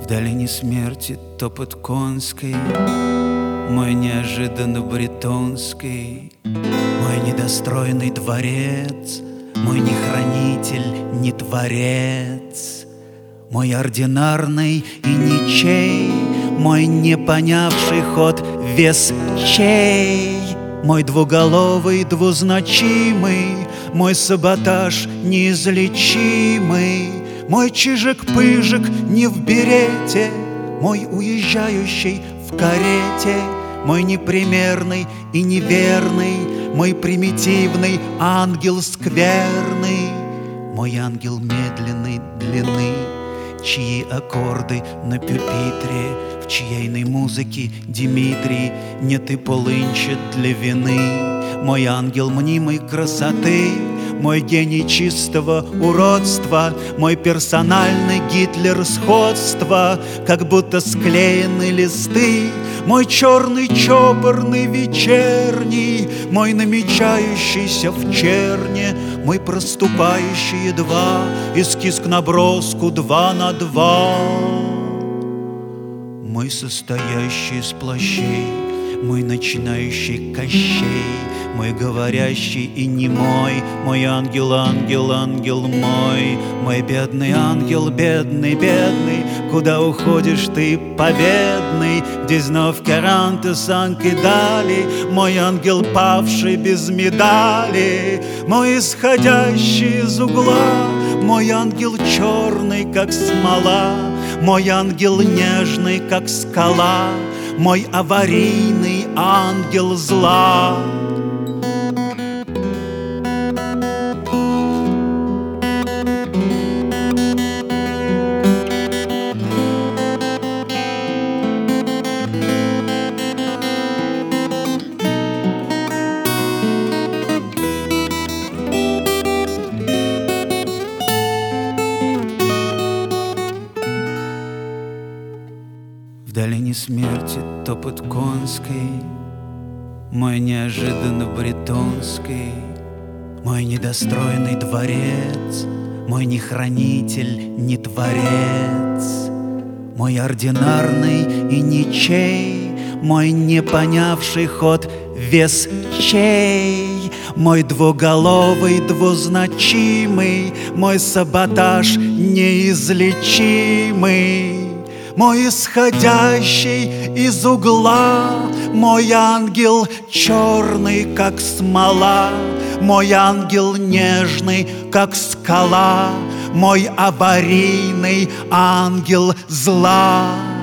долине смерти топот конской, мой неожиданно бретонский, мой недостроенный дворец, мой не хранитель, не творец, мой ординарный и ничей, мой не понявший ход вес чей, мой двуголовый двузначимый, мой саботаж неизлечимый, мой чижик-пыжик не в берете, мой уезжающий в карете, мой непримерный и неверный, мой примитивный ангел скверный, мой ангел медленной длины, чьи аккорды на пюпитре, в чьейной музыке Димитрий нет и полынча для вины, мой ангел мнимой красоты, мой гений чистого уродства, мой персональный Гитлер сходства, как будто склеены листы, мой черный чопорный вечерний, мой намечающийся в черне, мой проступающий едва эскиз к наброску 2 на 2, мой состоящий из плащей, мой начинающий Кощей, мой говорящий и немой, мой ангел, ангел, ангел мой, мой бедный ангел, бедный, бедный, куда уходишь ты, победный, где знов каранты санки дали, мой ангел, павший без медали, мой исходящий из угла, мой ангел черный, как смола, мой ангел нежный, как скала, мой аварийный ангел зла. В долине смерти топот конской, мой неожиданно бретонский, мой недостроенный дворец, мой не хранитель, не творец, мой ординарный и ничей, мой не понявший ход вес чей, мой двуголовый двузначимый, мой саботаж неизлечимый, мой исходящий из угла, мой ангел черный, как смола, мой ангел нежный, как скала, мой аварийный ангел зла.